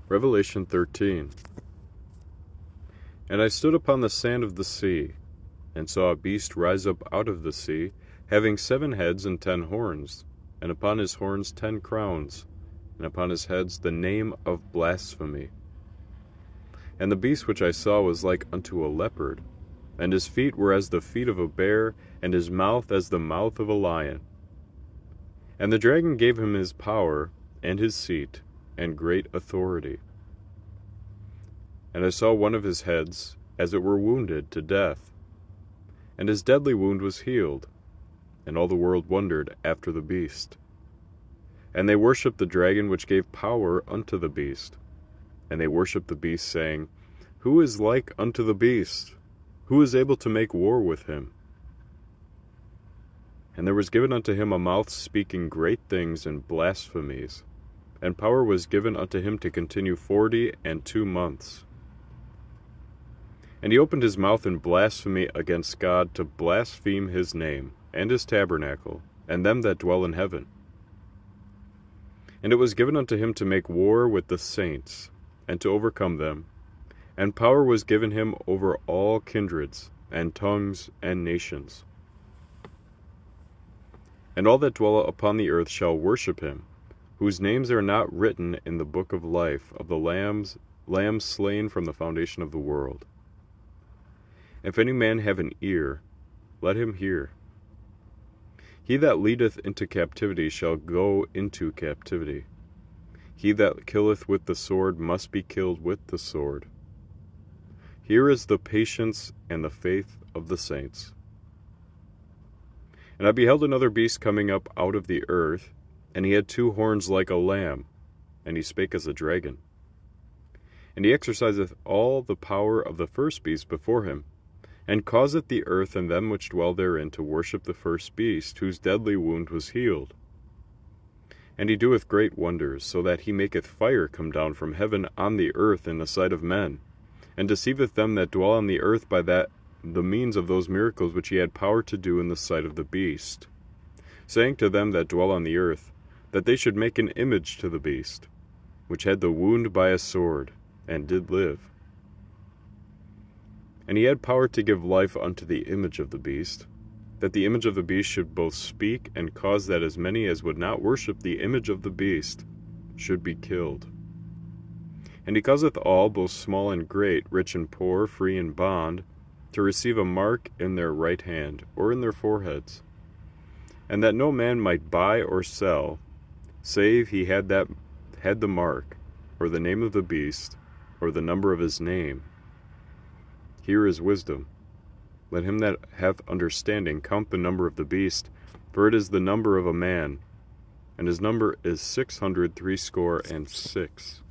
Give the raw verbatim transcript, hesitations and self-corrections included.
Revelation thirteen. And I stood upon the sand of the sea, and saw a beast rise up out of the sea, having seven heads and ten horns, and upon his horns ten crowns, and upon his heads the name of blasphemy. And the beast which I saw was like unto a leopard, and his feet were as the feet of a bear, and his mouth as the mouth of a lion. And the dragon gave him his power, and his seat, and great authority. And I saw one of his heads, as it were wounded to death, and his deadly wound was healed, and all the world wondered after the beast. And they worshipped the dragon which gave power unto the beast, and they worshipped the beast, saying, Who is like unto the beast? Who is able to make war with him? And there was given unto him a mouth speaking great things and blasphemies, and power was given unto him to continue forty and two months. And he opened his mouth in blasphemy against God, to blaspheme his name, and his tabernacle, and them that dwell in heaven. And it was given unto him to make war with the saints, and to overcome them. And power was given him over all kindreds, and tongues, and nations. And all that dwell upon the earth shall worship him, whose names are not written in the book of life of the lambs, lambs slain from the foundation of the world. If any man have an ear, let him hear. He that leadeth into captivity shall go into captivity. He that killeth with the sword must be killed with the sword. Here is the patience and the faith of the saints. And I beheld another beast coming up out of the earth, and he had two horns like a lamb, and he spake as a dragon. And he exerciseth all the power of the first beast before him, and causeth the earth and them which dwell therein to worship the first beast, whose deadly wound was healed. And he doeth great wonders, so that he maketh fire come down from heaven on the earth in the sight of men, and deceiveth them that dwell on the earth by that the means of those miracles which he had power to do in the sight of the beast, saying to them that dwell on the earth, that they should make an image to the beast, which had the wound by a sword, and did live. And he had power to give life unto the image of the beast, that the image of the beast should both speak, and cause that as many as would not worship the image of the beast should be killed. And he causeth all, both small and great, rich and poor, free and bond, to receive a mark in their right hand, or in their foreheads, and that no man might buy or sell, save he had that had the mark, or the name of the beast, or the number of his name. Here is wisdom. Let him that hath understanding count the number of the beast, for it is the number of a man, and his number is six hundred threescore and six.